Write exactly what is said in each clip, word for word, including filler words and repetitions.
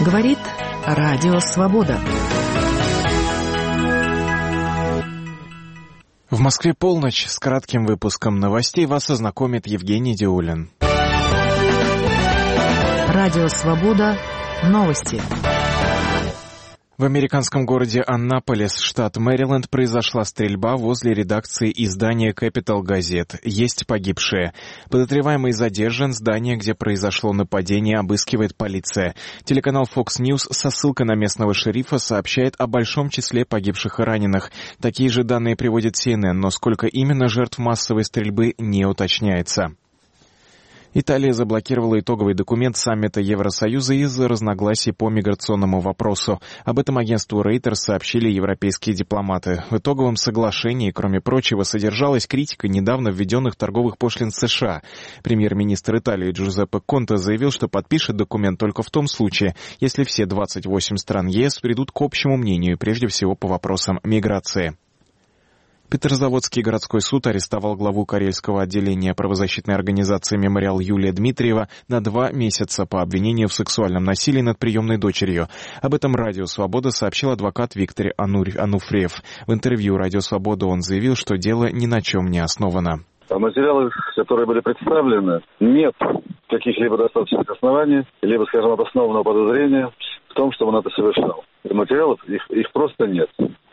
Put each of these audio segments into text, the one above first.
Говорит Радио Свобода. В Москве полночь. С кратким выпуском новостей вас ознакомит Евгений Диулин. Радио Свобода. Новости. В американском городе Аннаполис, штат Мэриленд, произошла стрельба возле редакции издания Capital Gazette. Есть погибшие. Подозреваемый задержан. Здание, где произошло нападение, обыскивает полиция. Телеканал Fox News со ссылкой на местного шерифа сообщает о большом числе погибших и раненых. Такие же данные приводит си эн эн, но сколько именно жертв массовой стрельбы не уточняется. Италия заблокировала итоговый документ саммита Евросоюза из-за разногласий по миграционному вопросу. Об этом агентству Reuters сообщили европейские дипломаты. В итоговом соглашении, кроме прочего, содержалась критика недавно введенных торговых пошлин США. Премьер-министр Италии Джузеппе Конте заявил, что подпишет документ только в том случае, если все двадцать восемь стран ЕС придут к общему мнению, прежде всего по вопросам миграции. Петрозаводский городской суд арестовал главу карельского отделения правозащитной организации «Мемориал» Юлия Дмитриева на два месяца по обвинению в сексуальном насилии над приемной дочерью. Об этом Радио Свобода сообщил адвокат Виктор Ануфриев. В интервью Радио Свобода он заявил, что дело ни на чем не основано. В материалах, которые были представлены, нет каких-либо достаточных оснований, либо, скажем, обоснованного подозрения в том, что он это совершал. Материалов, их, их просто нет.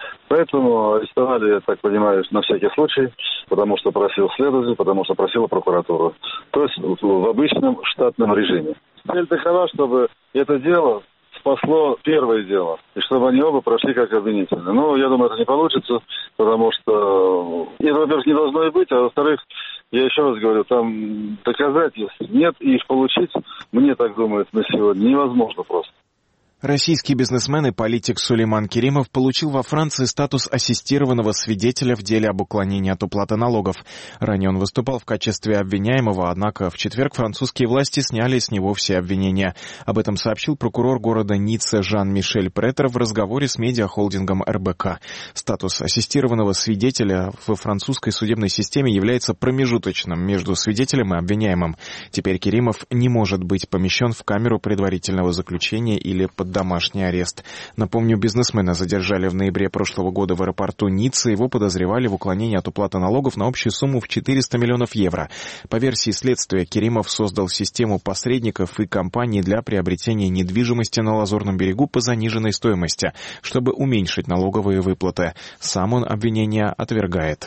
Поэтому арестовали, я так понимаю, на всякий случай, потому что просил следователь, потому что просила прокуратура. То есть в обычном штатном режиме. Цель такова, чтобы это дело спасло первое дело, и чтобы они оба прошли как обвинители. Но я думаю, это не получится, потому что это, во-первых, не должно и быть, а во-вторых, я еще раз говорю, там доказательств нет, и их получить, мне так думают на сегодня, невозможно просто. Российский бизнесмен и политик Сулейман Керимов получил во Франции статус ассистированного свидетеля в деле об уклонении от уплаты налогов. Ранее он выступал в качестве обвиняемого, однако в четверг французские власти сняли с него все обвинения. Об этом сообщил прокурор города Ницце Жан-Мишель Претер в разговоре с медиахолдингом эр бэ ка. Статус ассистированного свидетеля во французской судебной системе является промежуточным между свидетелем и обвиняемым. Теперь Керимов не может быть помещен в камеру предварительного заключения или под домашний арест. Напомню, бизнесмена задержали в ноябре прошлого года в аэропорту Ниццы. Его подозревали в уклонении от уплаты налогов на общую сумму в четыреста миллионов евро. По версии следствия, Керимов создал систему посредников и компаний для приобретения недвижимости на Лазурном берегу по заниженной стоимости, чтобы уменьшить налоговые выплаты. Сам он обвинения отвергает.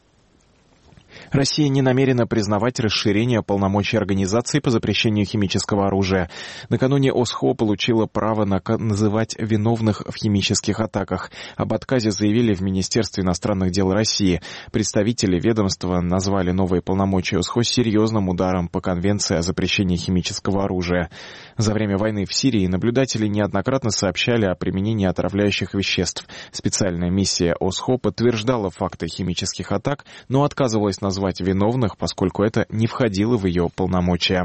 Россия не намерена признавать расширение полномочий организации по запрещению химического оружия. Накануне о эс хо получила право называть виновных в химических атаках. Об отказе заявили в Министерстве иностранных дел России. Представители ведомства назвали новые полномочия о эс хо серьезным ударом по Конвенции о запрещении химического оружия. За время войны в Сирии наблюдатели неоднократно сообщали о применении отравляющих веществ. Специальная миссия о эс хо подтверждала факты химических атак, но отказывалась назвать виновных, поскольку это не входило в ее полномочия.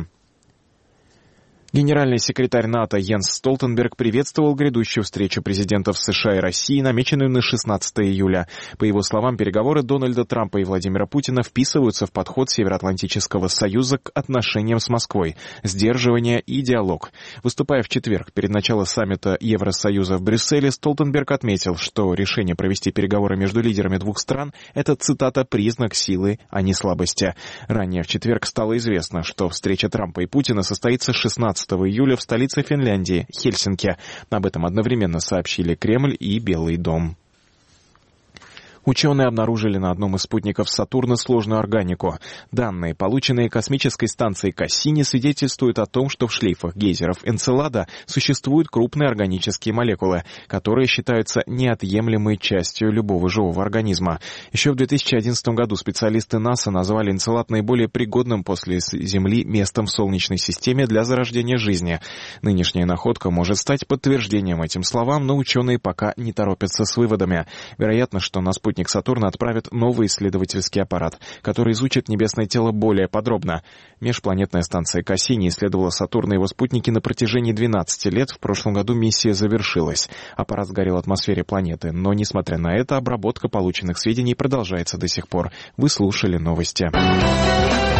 Генеральный секретарь НАТО Йенс Столтенберг приветствовал грядущую встречу президентов США и России, намеченную на шестнадцатое июля. По его словам, переговоры Дональда Трампа и Владимира Путина вписываются в подход Североатлантического союза к отношениям с Москвой, сдерживание и диалог. Выступая в четверг перед началом саммита Евросоюза в Брюсселе, Столтенберг отметил, что решение провести переговоры между лидерами двух стран – это, цитата, «признак силы, а не слабости». Ранее в четверг стало известно, что встреча Трампа и Путина состоится шестнадцатого июля в столице Финляндии, Хельсинки. Об этом одновременно сообщили Кремль и Белый дом. Ученые обнаружили на одном из спутников Сатурна сложную органику. Данные, полученные космической станцией Кассини, свидетельствуют о том, что в шлейфах гейзеров Энцелада существуют крупные органические молекулы, которые считаются неотъемлемой частью любого живого организма. Еще в две тысячи одиннадцатом году специалисты НАСА назвали Энцелад наиболее пригодным после Земли местом в Солнечной системе для зарождения жизни. Нынешняя находка может стать подтверждением этим словам, но ученые пока не торопятся с выводами. Вероятно, что на спутник Сатурна отправит новый исследовательский аппарат, который изучит небесное тело более подробно. Межпланетная станция Кассини исследовала Сатурн и его спутники на протяжении двенадцати лет. В прошлом году миссия завершилась. Аппарат сгорел в атмосфере планеты, но, несмотря на это, обработка полученных сведений продолжается до сих пор. Вы слушали новости.